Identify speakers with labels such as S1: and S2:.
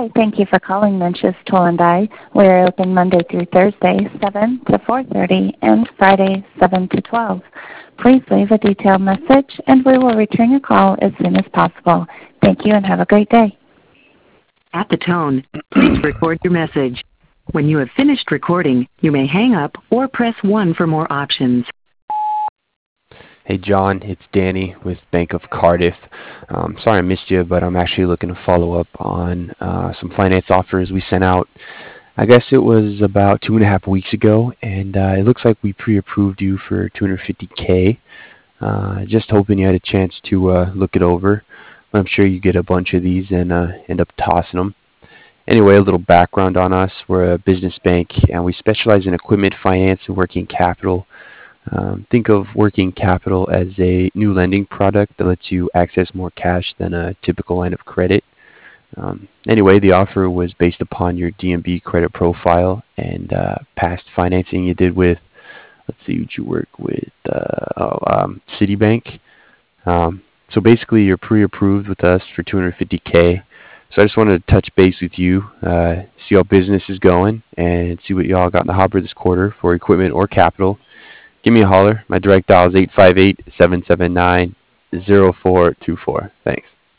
S1: Hi, thank you for calling Lynch's Tool and Die. We're open Monday through Thursday, 7 to 4:30, and Friday, 7 to 12. Please leave a detailed message, and we will return your call as soon as possible. Thank you, and have a great day.
S2: At the tone, please record your message. When you have finished recording, you may hang up or press 1 for more options.
S3: Hey John, it's Danny with Bank of Cardiff. Sorry I missed you, but I'm actually looking to follow up on some finance offers we sent out. I guess it was about 2.5 weeks ago, and it looks like we pre-approved you for $250K. Just hoping you had a chance to look it over. I'm sure you get a bunch of these and end up tossing them. Anyway, a little background on us. We're a business bank, and we specialize in equipment finance and working capital. Think of working capital as a new lending product that lets you access more cash than a typical line of credit. Anyway, the offer was based upon your DNB credit profile and past financing you did with, let's see, who'd you work with? Citibank. So basically, you're pre-approved with us for $250K. So I just wanted to touch base with you, see how business is going, and see what y'all got in the hopper this quarter for equipment or capital. Give me a holler. My direct dial is 858-779-0424. Thanks.